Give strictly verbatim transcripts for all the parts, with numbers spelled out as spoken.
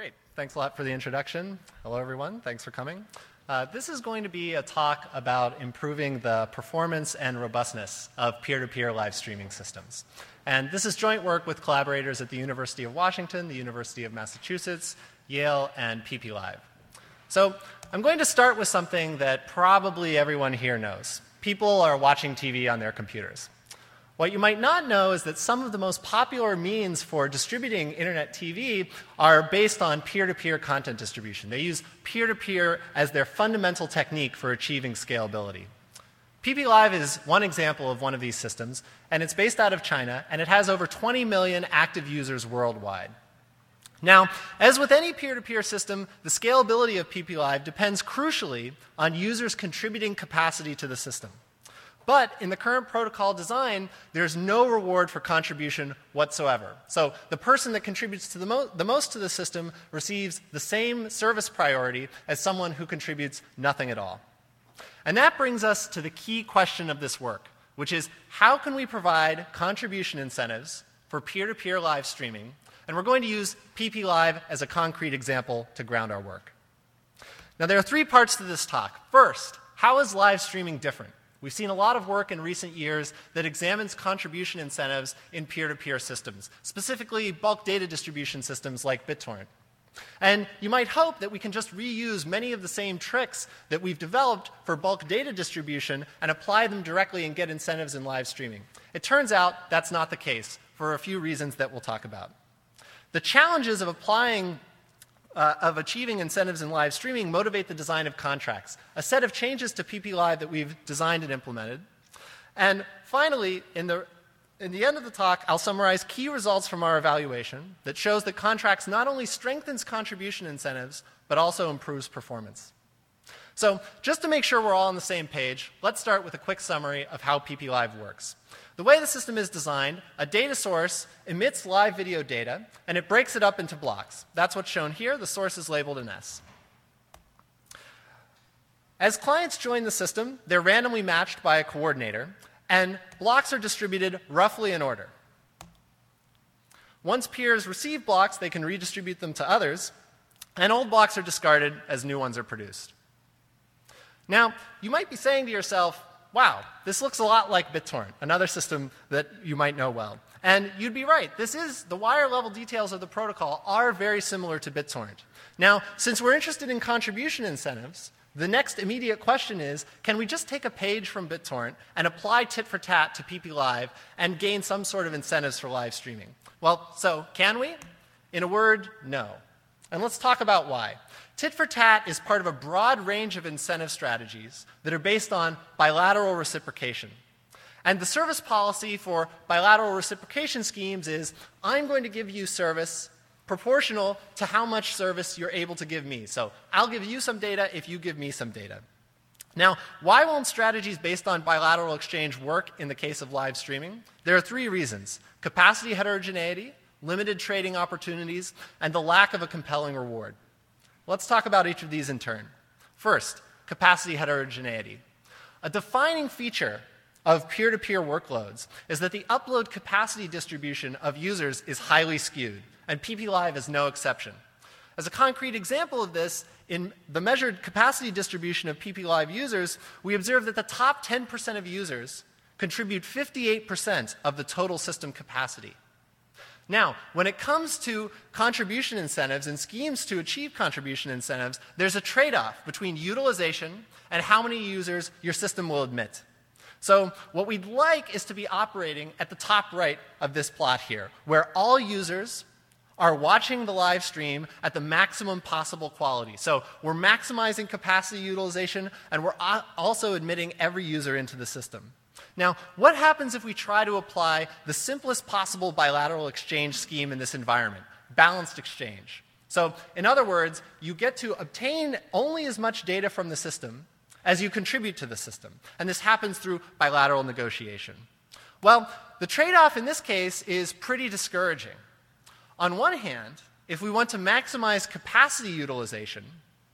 Great. Thanks a lot for the introduction. Hello, everyone. Thanks for coming. Uh, this is going to be a talk about improving the performance and robustness of peer-to-peer live streaming systems. And this is joint work with collaborators at the University of Washington, the University of Massachusetts, Yale, and P P Live. So I'm going to start with something that probably everyone here knows. People are watching T V on their computers. What you might not know is that some of the most popular means for distributing internet T V are based on peer-to-peer content distribution. They use peer-to-peer as their fundamental technique for achieving scalability. P P Live is one example of one of these systems, and it's based out of China, and it has over twenty million active users worldwide. Now, as with any peer-to-peer system, the scalability of P P Live depends crucially on users contributing capacity to the system. But in the current protocol design, there's no reward for contribution whatsoever. So the person that contributes to the, mo the most to the system receives the same service priority as someone who contributes nothing at all. And that brings us to the key question of this work, which is how can we provide contribution incentives for peer-to-peer live streaming? And we're going to use P P Live as a concrete example to ground our work. Now, there are three parts to this talk. First, how is live streaming different? We've seen a lot of work in recent years that examines contribution incentives in peer-to-peer systems, specifically bulk data distribution systems like BitTorrent. And you might hope that we can just reuse many of the same tricks that we've developed for bulk data distribution and apply them directly and get incentives in live streaming. It turns out that's not the case for a few reasons that we'll talk about. The challenges of applying Uh, of achieving incentives in live streaming motivate the design of contracts, a set of changes to P P Live that we've designed and implemented. And finally, in the, in the end of the talk, I'll summarize key results from our evaluation that shows that contracts not only strengthens contribution incentives, but also improves performance. So just to make sure we're all on the same page, let's start with a quick summary of how P P Live works. The way the system is designed, a data source emits live video data, and it breaks it up into blocks. That's what's shown here. The source is labeled an S. As clients join the system, they're randomly matched by a coordinator, and blocks are distributed roughly in order. Once peers receive blocks, they can redistribute them to others, and old blocks are discarded as new ones are produced. Now, you might be saying to yourself, wow, this looks a lot like BitTorrent, another system that you might know well. And you'd be right. This is, the wire level details of the protocol are very similar to BitTorrent. Now, since we're interested in contribution incentives, the next immediate question is, can we just take a page from BitTorrent and apply tit for tat to P P Live and gain some sort of incentives for live streaming? Well, so can we? In a word, no. And let's talk about why. Tit for tat is part of a broad range of incentive strategies that are based on bilateral reciprocation. And the service policy for bilateral reciprocation schemes is, I'm going to give you service proportional to how much service you're able to give me. So I'll give you some data if you give me some data. Now, why won't strategies based on bilateral exchange work in the case of live streaming? There are three reasons: capacity heterogeneity, limited trading opportunities, and the lack of a compelling reward. Let's talk about each of these in turn. First, capacity heterogeneity. A defining feature of peer-to-peer workloads is that the upload capacity distribution of users is highly skewed, and P P Live is no exception. As a concrete example of this, in the measured capacity distribution of P P Live users, we observe that the top ten percent of users contribute fifty-eight percent of the total system capacity. Now, when it comes to contribution incentives and schemes to achieve contribution incentives, there's a trade-off between utilization and how many users your system will admit. So what we'd like is to be operating at the top right of this plot here, where all users are watching the live stream at the maximum possible quality. So we're maximizing capacity utilization, and we're also admitting every user into the system. Now, what happens if we try to apply the simplest possible bilateral exchange scheme in this environment, balanced exchange? So, in other words, you get to obtain only as much data from the system as you contribute to the system. And this happens through bilateral negotiation. Well, the trade-off in this case is pretty discouraging. On one hand, if we want to maximize capacity utilization,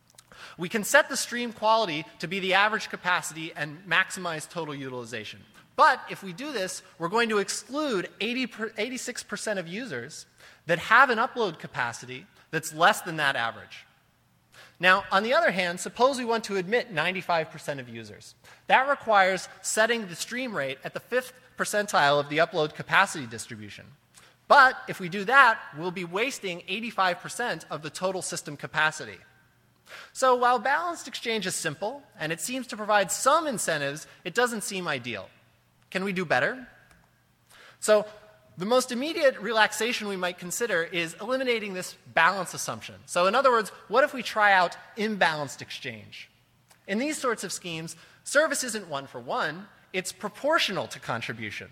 we can set the stream quality to be the average capacity and maximize total utilization. But if we do this, we're going to exclude eighty, eighty-six percent of users that have an upload capacity that's less than that average. Now, on the other hand, suppose we want to admit ninety-five percent of users. That requires setting the stream rate at the fifth percentile of the upload capacity distribution. But if we do that, we'll be wasting eighty-five percent of the total system capacity. So while balanced exchange is simple, and it seems to provide some incentives, it doesn't seem ideal. Can we do better? So the most immediate relaxation we might consider is eliminating this balance assumption. So in other words, what if we try out imbalanced exchange? In these sorts of schemes, service isn't one for one, it's proportional to contribution.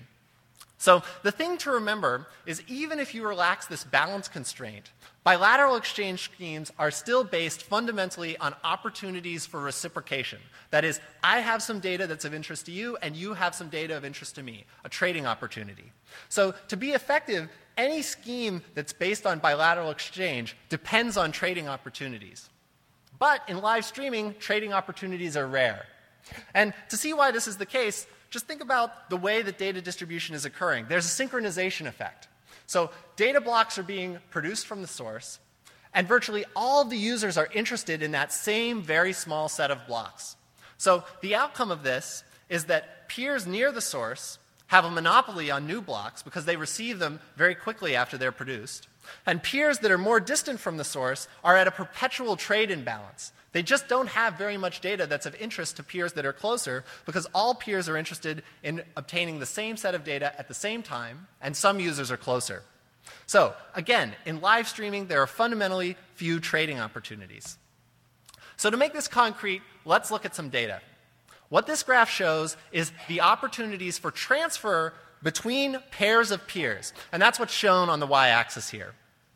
So the thing to remember is even if you relax this balance constraint, bilateral exchange schemes are still based fundamentally on opportunities for reciprocation. That is, I have some data that's of interest to you, and you have some data of interest to me, a trading opportunity. So to be effective, any scheme that's based on bilateral exchange depends on trading opportunities. But in live streaming, trading opportunities are rare. And to see why this is the case, just think about the way that data distribution is occurring. There's a synchronization effect. So data blocks are being produced from the source, and virtually all of the users are interested in that same very small set of blocks. So the outcome of this is that peers near the source have a monopoly on new blocks because they receive them very quickly after they're produced. And peers that are more distant from the source are at a perpetual trade imbalance. They just don't have very much data that's of interest to peers that are closer because all peers are interested in obtaining the same set of data at the same time, and some users are closer. So again, in live streaming, there are fundamentally few trading opportunities. So to make this concrete, let's look at some data. What this graph shows is the opportunities for transfer between pairs of peers, and that's what's shown on the y-axis here.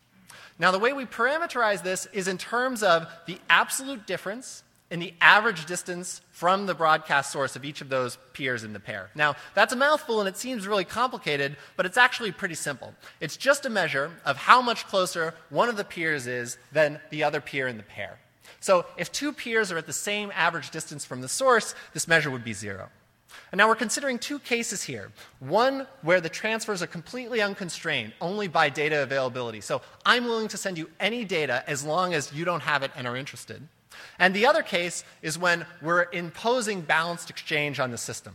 Now, the way we parameterize this is in terms of the absolute difference in the average distance from the broadcast source of each of those peers in the pair. Now, that's a mouthful and it seems really complicated, but it's actually pretty simple. It's just a measure of how much closer one of the peers is than the other peer in the pair. So if two peers are at the same average distance from the source, this measure would be zero. And now we're considering two cases here. One where the transfers are completely unconstrained, only by data availability. So I'm willing to send you any data as long as you don't have it and are interested. And the other case is when we're imposing balanced exchange on the system.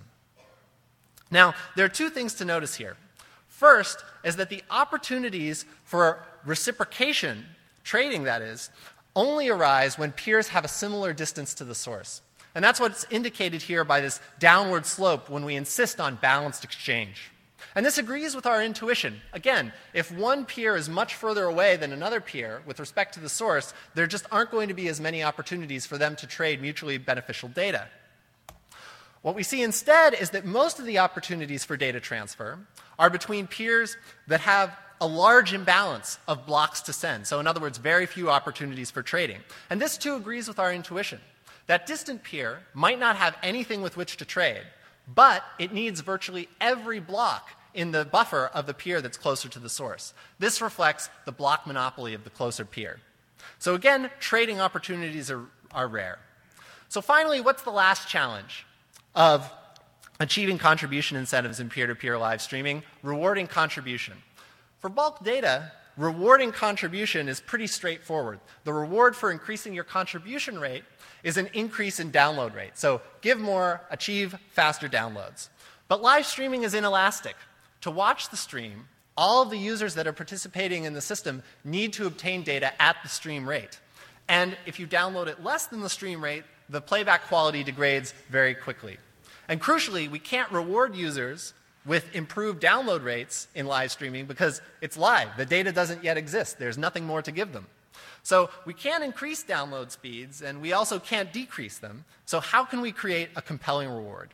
Now, there are two things to notice here. First is that the opportunities for reciprocation, trading that is, only arise when peers have a similar distance to the source. And that's what's indicated here by this downward slope when we insist on balanced exchange. And this agrees with our intuition. Again, if one peer is much further away than another peer with respect to the source, there just aren't going to be as many opportunities for them to trade mutually beneficial data. What we see instead is that most of the opportunities for data transfer are between peers that have a large imbalance of blocks to send. So in other words, very few opportunities for trading. And this too agrees with our intuition. That distant peer might not have anything with which to trade, but it needs virtually every block in the buffer of the peer that's closer to the source. This reflects the block monopoly of the closer peer. So again, trading opportunities are, are rare. So finally, what's the last challenge of achieving contribution incentives in peer-to-peer live streaming? Rewarding contribution. For bulk data, rewarding contribution is pretty straightforward. The reward for increasing your contribution rate is an increase in download rate. So give more, achieve faster downloads. But live streaming is inelastic. To watch the stream, all of the users that are participating in the system need to obtain data at the stream rate. And if you download it less than the stream rate, the playback quality degrades very quickly. And crucially, we can't reward users with improved download rates in live streaming because it's live. The data doesn't yet exist. There's nothing more to give them. So we can't increase download speeds, and we also can't decrease them. So how can we create a compelling reward?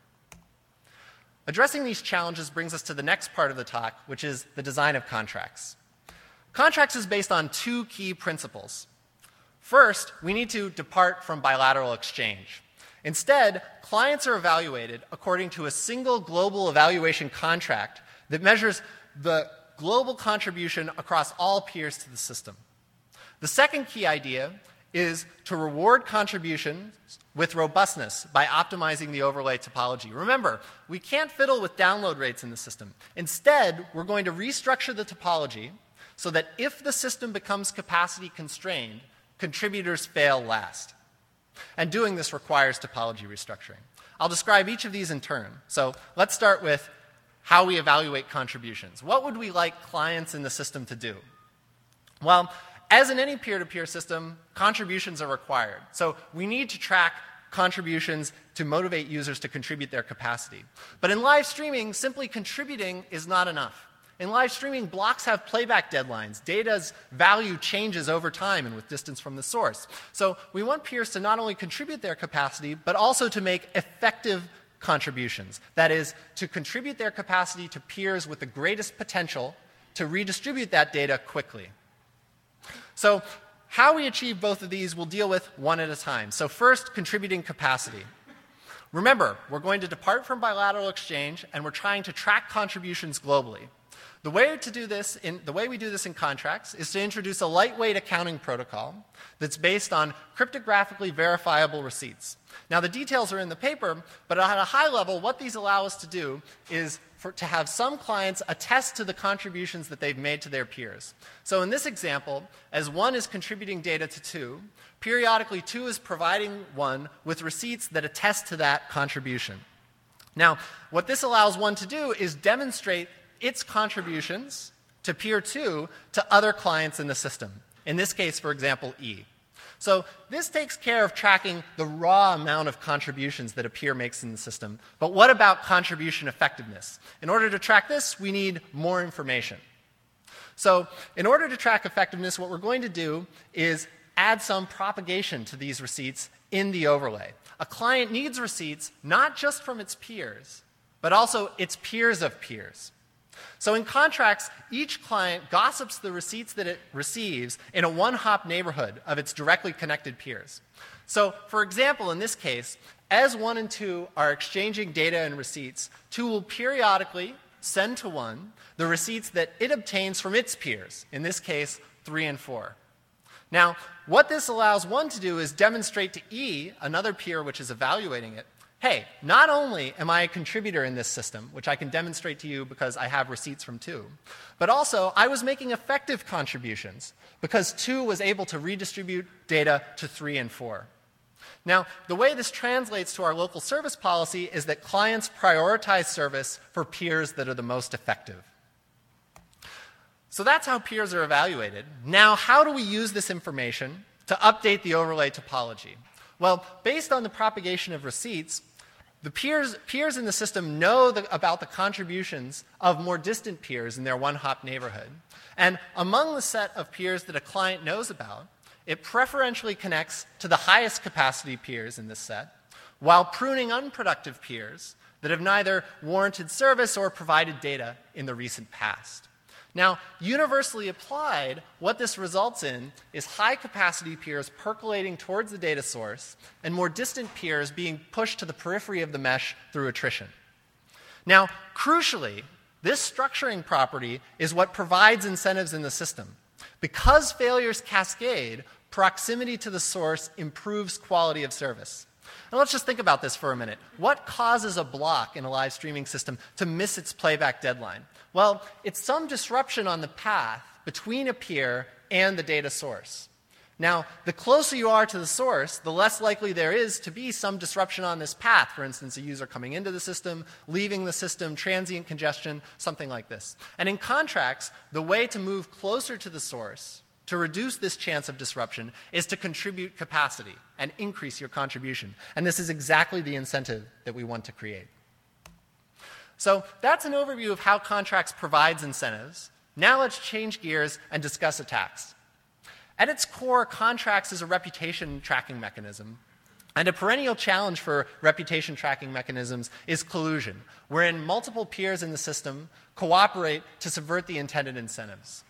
Addressing these challenges brings us to the next part of the talk, which is the design of contracts. Contracts is based on two key principles. First, we need to depart from bilateral exchange. Instead, clients are evaluated according to a single global evaluation contract that measures the global contribution across all peers to the system. The second key idea is to reward contributions with robustness by optimizing the overlay topology. Remember, we can't fiddle with download rates in the system. Instead, we're going to restructure the topology so that if the system becomes capacity constrained, contributors fail last. And doing this requires topology restructuring. I'll describe each of these in turn. So let's start with how we evaluate contributions. What would we like clients in the system to do? Well, as in any peer-to-peer system, contributions are required. So we need to track contributions to motivate users to contribute their capacity. But in live streaming, simply contributing is not enough. In live streaming, blocks have playback deadlines. Data's value changes over time and with distance from the source. So we want peers to not only contribute their capacity, but also to make effective contributions. That is, to contribute their capacity to peers with the greatest potential to redistribute that data quickly. So how we achieve both of these, we'll deal with one at a time. So first, contributing capacity. Remember, we're going to depart from bilateral exchange, and we're trying to track contributions globally. The way to do this, in, the way we do this in contracts is to introduce a lightweight accounting protocol that's based on cryptographically verifiable receipts. Now, the details are in the paper, but at a high level, what these allow us to do is for, to have some clients attest to the contributions that they've made to their peers. So in this example, as one is contributing data to two, periodically two is providing one with receipts that attest to that contribution. Now, what this allows one to do is demonstrate its contributions to peer two to other clients in the system. In this case, for example, E. So this takes care of tracking the raw amount of contributions that a peer makes in the system. But what about contribution effectiveness? In order to track this, we need more information. So in order to track effectiveness, what we're going to do is add some propagation to these receipts in the overlay. A client needs receipts not just from its peers, but also its peers of peers. So in contracts, each client gossips the receipts that it receives in a one-hop neighborhood of its directly connected peers. So for example, in this case, as one and two are exchanging data and receipts, two will periodically send to one the receipts that it obtains from its peers, in this case, three and four. Now, what this allows one to do is demonstrate to E, another peer which is evaluating it, hey, not only am I a contributor in this system, which I can demonstrate to you because I have receipts from two, but also I was making effective contributions because two was able to redistribute data to three and four. Now, the way this translates to our local service policy is that clients prioritize service for peers that are the most effective. So that's how peers are evaluated. Now, how do we use this information to update the overlay topology? Well, based on the propagation of receipts, the peers, peers in the system know the, about the contributions of more distant peers in their one-hop neighborhood. And among the set of peers that a client knows about, it preferentially connects to the highest capacity peers in this set, while pruning unproductive peers that have neither warranted service or provided data in the recent past. Now, universally applied, what this results in is high-capacity peers percolating towards the data source and more distant peers being pushed to the periphery of the mesh through attrition. Now, crucially, this structuring property is what provides incentives in the system. Because failures cascade, proximity to the source improves quality of service. Now let's just think about this for a minute. What causes a block in a live streaming system to miss its playback deadline? Well, it's some disruption on the path between a peer and the data source. Now, the closer you are to the source, the less likely there is to be some disruption on this path. For instance, a user coming into the system, leaving the system, transient congestion, something like this. And in contracts, the way to move closer to the source to reduce this chance of disruption is to contribute capacity and increase your contribution. And this is exactly the incentive that we want to create. So that's an overview of how contracts provides incentives. Now let's change gears and discuss attacks. At its core, contracts is a reputation tracking mechanism. And a perennial challenge for reputation tracking mechanisms is collusion, wherein multiple peers in the system cooperate to subvert the intended incentives.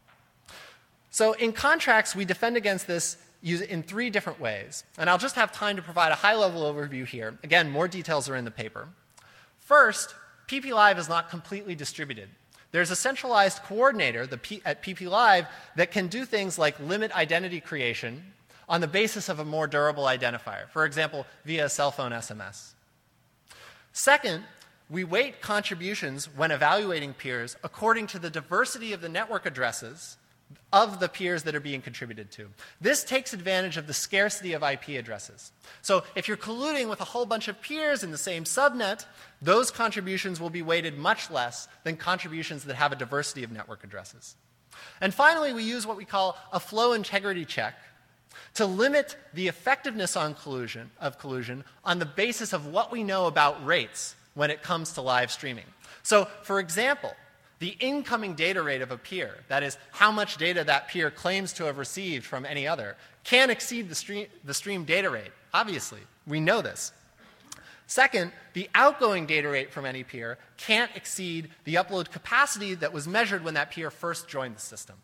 So in contracts, we defend against this in three different ways. And I'll just have time to provide a high-level overview here. Again, more details are in the paper. First, P P Live is not completely distributed. There's a centralized coordinator the P at P P Live that can do things like limit identity creation on the basis of a more durable identifier, for example, via cell phone S M S. Second, we weight contributions when evaluating peers according to the diversity of the network addresses of the peers that are being contributed to. This takes advantage of the scarcity of I P addresses. So if you're colluding with a whole bunch of peers in the same subnet, those contributions will be weighted much less than contributions that have a diversity of network addresses. And finally, we use what we call a flow integrity check to limit the effectiveness on collusion, of collusion on the basis of what we know about rates when it comes to live streaming. So, for example, the incoming data rate of a peer, that is, how much data that peer claims to have received from any other, can exceed the stream, the stream data rate. Obviously, we know this. Second, the outgoing data rate from any peer can't exceed the upload capacity that was measured when that peer first joined the system.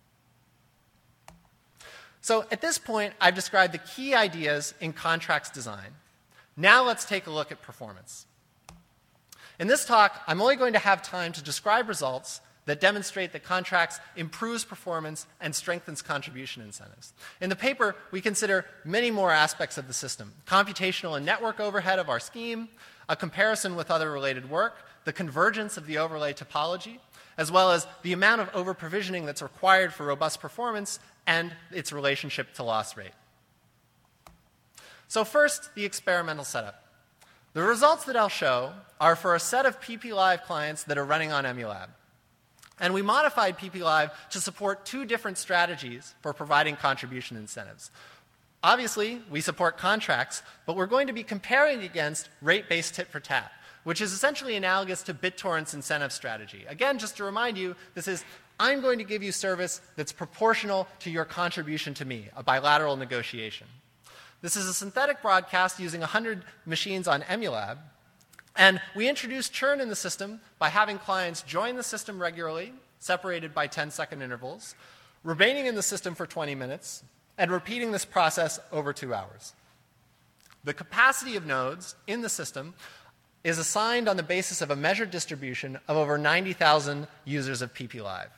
So at this point, I've described the key ideas in contracts design. Now let's take a look at performance. In this talk, I'm only going to have time to describe results that demonstrate that contracts improves performance and strengthens contribution incentives. In the paper, we consider many more aspects of the system: computational and network overhead of our scheme, a comparison with other related work, the convergence of the overlay topology, as well as the amount of over-provisioning that's required for robust performance and its relationship to loss rate. So first, the experimental setup. The results that I'll show are for a set of P P Live clients that are running on Emulab. And we modified P P Live to support two different strategies for providing contribution incentives. Obviously, we support contracts, but we're going to be comparing against rate-based tit-for-tat, which is essentially analogous to BitTorrent's incentive strategy. Again, just to remind you, this is, I'm going to give you service that's proportional to your contribution to me, a bilateral negotiation. This is a synthetic broadcast using one hundred machines on Emulab. And we introduced churn in the system by having clients join the system regularly, separated by ten second intervals, remaining in the system for twenty minutes, and repeating this process over two hours. The capacity of nodes in the system is assigned on the basis of a measured distribution of over ninety thousand users of P P Live.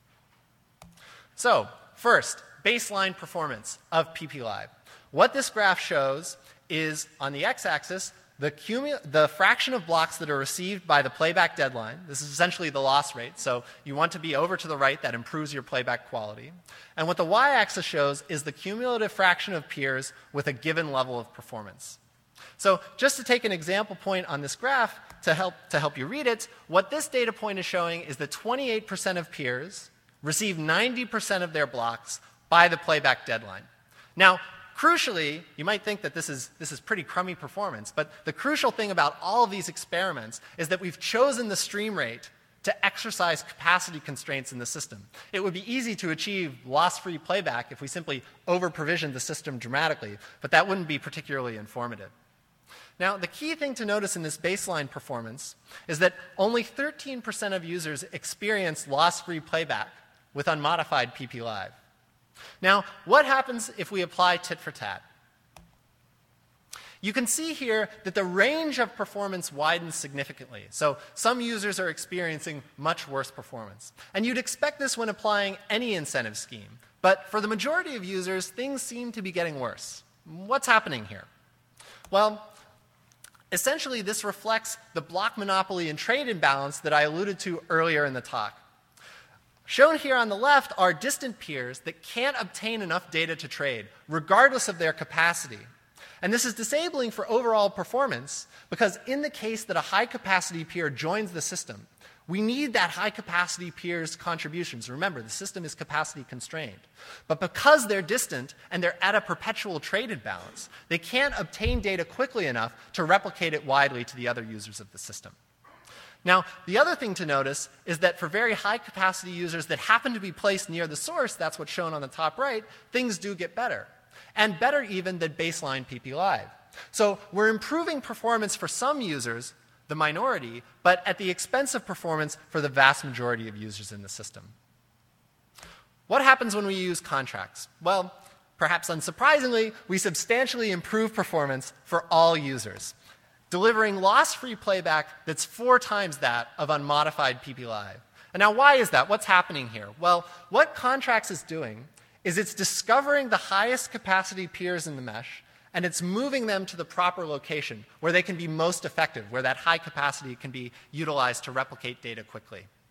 So, first, baseline performance of P P Live. What this graph shows is, on the x-axis, the, the fraction of blocks that are received by the playback deadline. This is essentially the loss rate. So you want to be over to the right. That improves your playback quality. And what the y-axis shows is the cumulative fraction of peers with a given level of performance. So just to take an example point on this graph to help, to help you read it, what this data point is showing is that twenty-eight percent of peers receive ninety percent of their blocks by the playback deadline. Now, crucially, you might think that this is, this is pretty crummy performance, but the crucial thing about all of these experiments is that we've chosen the stream rate to exercise capacity constraints in the system. It would be easy to achieve loss-free playback if we simply over-provisioned the system dramatically, but that wouldn't be particularly informative. Now, the key thing to notice in this baseline performance is that only thirteen percent of users experience loss-free playback with unmodified P P Live. Now, what happens if we apply tit-for-tat? You can see here that the range of performance widens significantly. So some users are experiencing much worse performance. And you'd expect this when applying any incentive scheme. But for the majority of users, things seem to be getting worse. What's happening here? Well, essentially, this reflects the block monopoly and trade imbalance that I alluded to earlier in the talk. Shown here on the left are distant peers that can't obtain enough data to trade, regardless of their capacity. And this is disabling for overall performance because in the case that a high-capacity peer joins the system, we need that high-capacity peer's contributions. Remember, the system is capacity constrained. But because they're distant and they're at a perpetual trade imbalance, they can't obtain data quickly enough to replicate it widely to the other users of the system. Now, the other thing to notice is that for very high-capacity users that happen to be placed near the source, that's what's shown on the top right, things do get better. And better even than baseline P P Live. So we're improving performance for some users, the minority, but at the expense of performance for the vast majority of users in the system. What happens when we use contracts? Well, perhaps unsurprisingly, we substantially improve performance for all users, delivering loss-free playback that's four times that of unmodified P P Live. And now why is that? What's happening here? Well, what contracts is doing is it's discovering the highest capacity peers in the mesh, and it's moving them to the proper location where they can be most effective, where that high capacity can be utilized to replicate data quickly.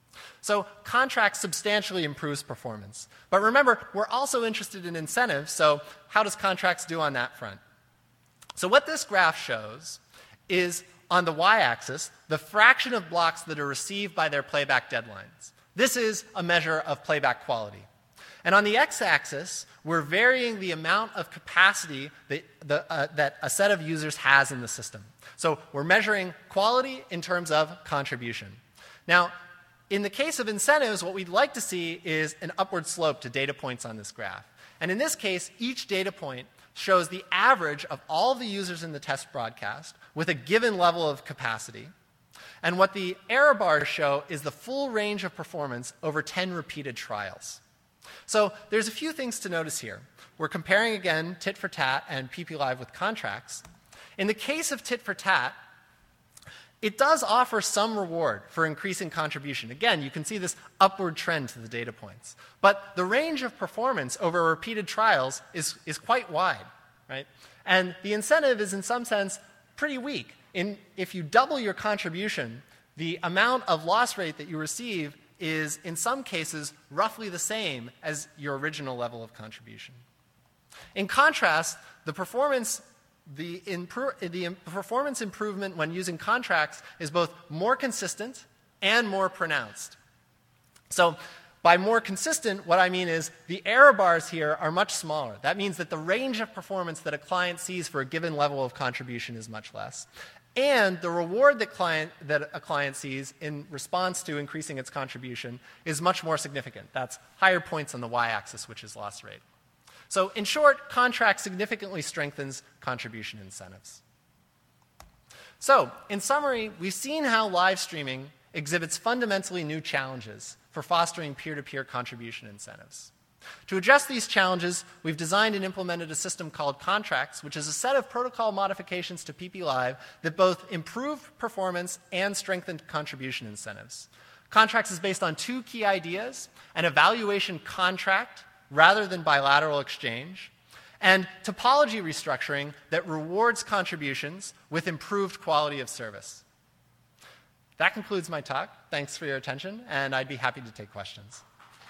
So contracts substantially improves performance. But remember, we're also interested in incentives, so how does contracts do on that front? So what this graph shows is, on the y-axis, the fraction of blocks that are received by their playback deadlines. This is a measure of playback quality. And on the x-axis, we're varying the amount of capacity that, the, uh, that a set of users has in the system. So we're measuring quality in terms of contribution. Now, in the case of incentives, what we'd like to see is an upward slope to data points on this graph. And in this case, each data point shows the average of all the users in the test broadcast with a given level of capacity. And what the error bars show is the full range of performance over ten repeated trials. So there's a few things to notice here. We're comparing, again, tit for tat and P P Live with contracts. In the case of tit for tat, it does offer some reward for increasing contribution. Again, you can see this upward trend to the data points. But the range of performance over repeated trials is, is quite wide, right? And the incentive is, in some sense, pretty weak. In, if you double your contribution, the amount of loss rate that you receive is, in some cases, roughly the same as your original level of contribution. In contrast, the performance The, the performance improvement when using contracts is both more consistent and more pronounced. So by more consistent, what I mean is the error bars here are much smaller. That means that the range of performance that a client sees for a given level of contribution is much less. And the reward that, client, that a client sees in response to increasing its contribution is much more significant. That's higher points on the y-axis, which is loss rate. So in short, contract significantly strengthens contribution incentives. So in summary, we've seen how live streaming exhibits fundamentally new challenges for fostering peer-to-peer contribution incentives. To address these challenges, we've designed and implemented a system called Contracts, which is a set of protocol modifications to P P Live that both improve performance and strengthen contribution incentives. Contracts is based on two key ideas: an evaluation contract rather than bilateral exchange, and topology restructuring that rewards contributions with improved quality of service. That concludes my talk. Thanks for your attention, and I'd be happy to take questions.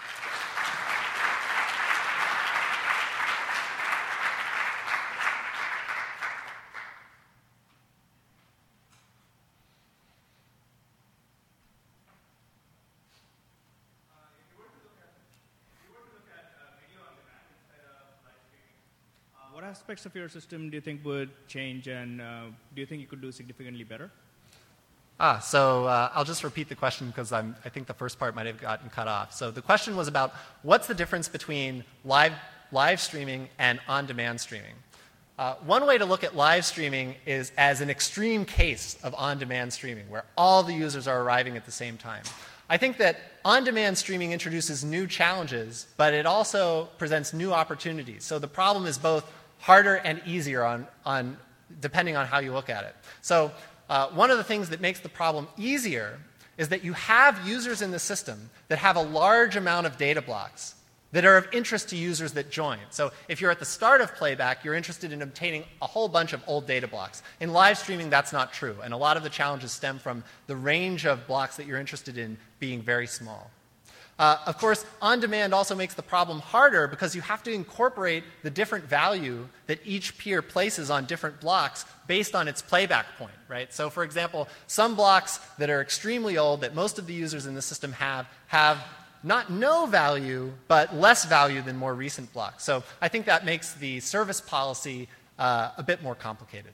What aspects of your system do you think would change, and uh, do you think you could do significantly better? Ah, so uh, I'll just repeat the question because I'm, I think the first part might have gotten cut off. So the question was about what's the difference between live, live streaming and on-demand streaming. Uh, one way to look at live streaming is as an extreme case of on-demand streaming, where all the users are arriving at the same time. I think that on-demand streaming introduces new challenges, but it also presents new opportunities. So the problem is both harder and easier on, on, depending on how you look at it. So uh, one of the things that makes the problem easier is that you have users in the system that have a large amount of data blocks that are of interest to users that join. So if you're at the start of playback, you're interested in obtaining a whole bunch of old data blocks. In live streaming, that's not true. And a lot of the challenges stem from the range of blocks that you're interested in being very small. Uh, of course, on-demand also makes the problem harder because you have to incorporate the different value that each peer places on different blocks based on its playback point, right? So for example, some blocks that are extremely old that most of the users in the system have, have not no value, but less value than more recent blocks. So I think that makes the service policy uh, a bit more complicated.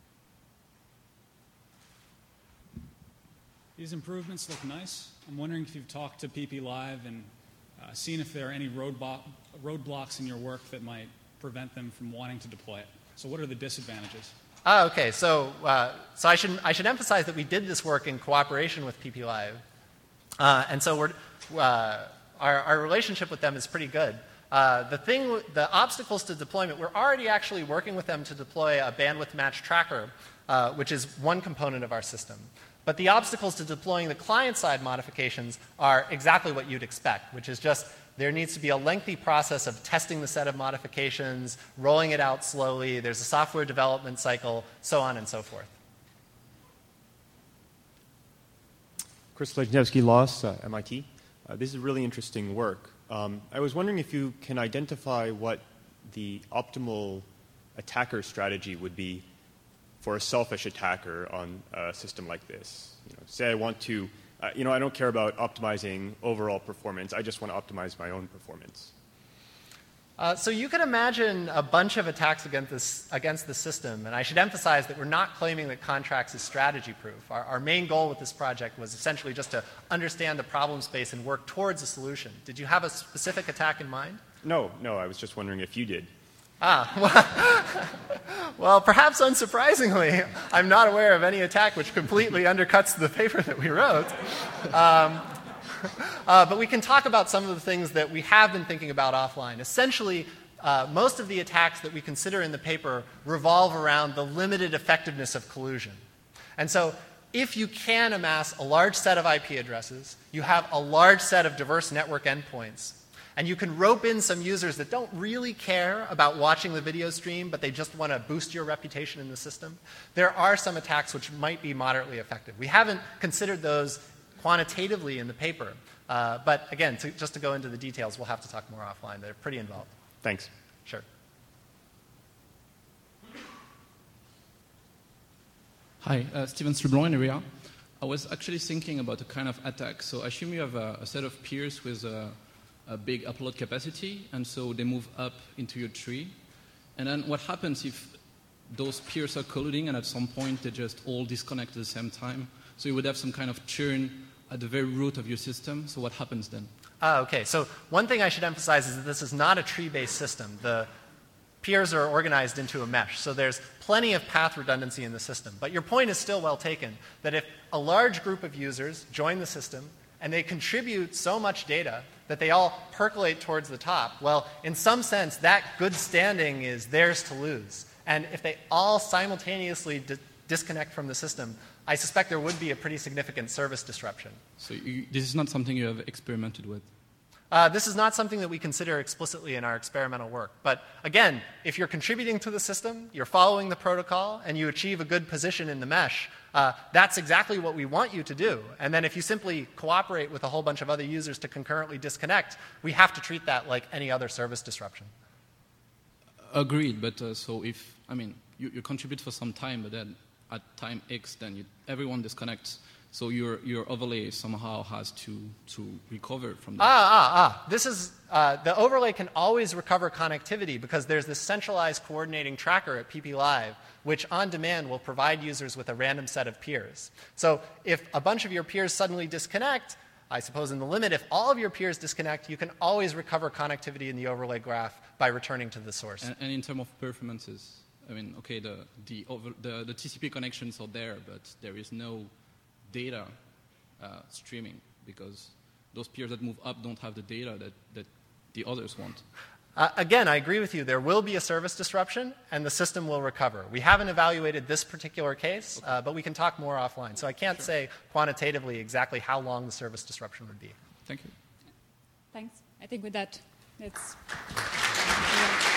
These improvements look nice. I'm wondering if you've talked to P P Live and uh, seen if there are any roadblock, roadblocks in your work that might prevent them from wanting to deploy it. So what are the disadvantages? Ah, okay. So, uh, so I, should, I should emphasize that we did this work in cooperation with P P Live. Uh, and so we're, uh, our, our relationship with them is pretty good. Uh, the thing, the obstacles to deployment, we're already actually working with them to deploy a bandwidth match tracker, uh, which is one component of our system. But the obstacles to deploying the client-side modifications are exactly what you'd expect, which is just there needs to be a lengthy process of testing the set of modifications, rolling it out slowly, there's a software development cycle, so on and so forth. Chris Lejnevsky-Loss, uh, M I T. Uh, this is really interesting work. Um, I was wondering if you can identify what the optimal attacker strategy would be for a selfish attacker on a system like this. You know, say I want to, uh, you know, I don't care about optimizing overall performance. I just want to optimize my own performance. Uh, so you could imagine a bunch of attacks against this, against the system, and I should emphasize that we're not claiming that Contracts is strategy-proof. Our, our main goal with this project was essentially just to understand the problem space and work towards a solution. Did you have a specific attack in mind? No, no, I was just wondering if you did. Ah, well, well, perhaps unsurprisingly, I'm not aware of any attack which completely undercuts the paper that we wrote. Um, Uh, but we can talk about some of the things that we have been thinking about offline. Essentially, uh, most of the attacks that we consider in the paper revolve around the limited effectiveness of collusion. And so if you can amass a large set of I P addresses, you have a large set of diverse network endpoints, and you can rope in some users that don't really care about watching the video stream, but they just want to boost your reputation in the system, there are some attacks which might be moderately effective. We haven't considered those quantitatively in the paper. Uh, but again, to, just to go into the details, we'll have to talk more offline. They're pretty involved. Thanks. Sure. Hi, uh, Steven Strublon in area. I was actually thinking about a kind of attack. So I assume you have a, a set of peers with a, a big upload capacity, and so they move up into your tree. And then what happens if those peers are colluding and at some point they just all disconnect at the same time? So you would have some kind of churn at the very root of your system. So what happens then? Uh, okay, so one thing I should emphasize is that this is not a tree-based system. The peers are organized into a mesh, so there's plenty of path redundancy in the system. But your point is still well taken, that if a large group of users join the system and they contribute so much data that they all percolate towards the top, well, in some sense, that good standing is theirs to lose. And if they all simultaneously di- disconnect from the system, I suspect there would be a pretty significant service disruption. So you, this is not something you have experimented with? Uh, this is not something that we consider explicitly in our experimental work. But again, if you're contributing to the system, you're following the protocol, and you achieve a good position in the mesh, uh, that's exactly what we want you to do. And then if you simply cooperate with a whole bunch of other users to concurrently disconnect, we have to treat that like any other service disruption. Agreed, but uh, so if, I mean, you, you contribute for some time, but then at time X, then you, everyone disconnects. So your, your overlay somehow has to, to recover from that. Ah, ah, ah. This is, uh, the overlay can always recover connectivity because there's this centralized coordinating tracker at P P Live, which on demand will provide users with a random set of peers. So if a bunch of your peers suddenly disconnect, I suppose in the limit, if all of your peers disconnect, you can always recover connectivity in the overlay graph by returning to the source. And, and in terms of performances, I mean, okay, the, the, over, the, the T C P connections are there, but there is no data uh, streaming because those peers that move up don't have the data that, that the others want. Uh, again, I agree with you. There will be a service disruption, and the system will recover. We haven't evaluated this particular case, uh, but we can talk more offline. So I can't Sure. say quantitatively exactly how long the service disruption would be. Thank you. Thanks. I think with that, let's...